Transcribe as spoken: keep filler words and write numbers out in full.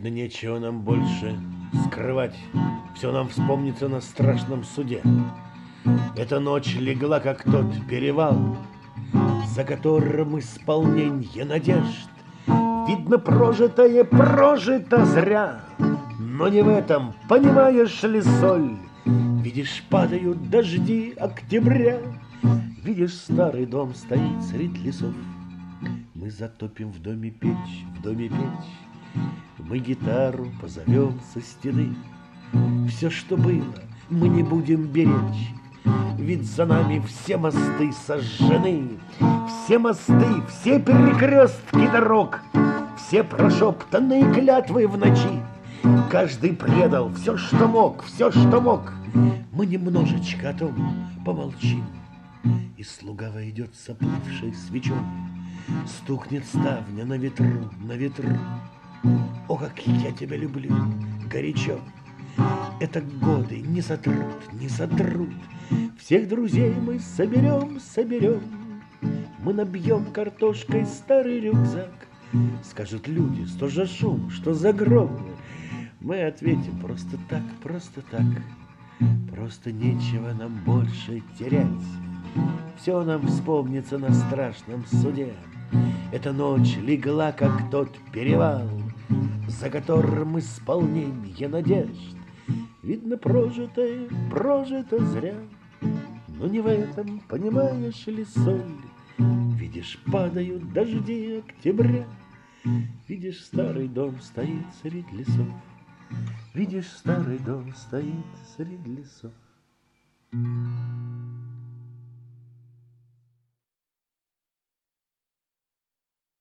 Видно, нечего нам больше скрывать. Все нам вспомнится на страшном суде. Эта ночь легла, как тот перевал, за которым исполненье надежд. Видно, прожитое прожито зря, но не в этом, понимаешь ли, соль. Видишь, падают дожди октября, видишь, старый дом стоит средь лесов. Мы затопим в доме печь, в доме печь, мы гитару позовем со стены. Все, что было, мы не будем беречь, ведь за нами все мосты сожжены. Все мосты, все перекрестки дорог, все прошептанные клятвы в ночи. Каждый предал все, что мог, все, что мог. Мы немножечко о том помолчим. И слуга войдет с оплывшей свечой, стукнет ставня на ветру, на ветру. О, как я тебя люблю, горячо. Это годы не сотрут, не сотрут. Всех друзей мы соберем, соберем. Мы набьем картошкой старый рюкзак. Скажут люди, что за шум, что за гром. Мы ответим просто так, просто так. Просто нечего нам больше терять. Все нам вспомнится на страшном суде. Эта ночь легла, как тот перевал, за которым исполненье надежд. Видно, прожитое, прожито зря, но не в этом, понимаешь ли, соль. Видишь, падают дожди октября, видишь, старый дом стоит средь лесов. Видишь, старый дом стоит средь лесов.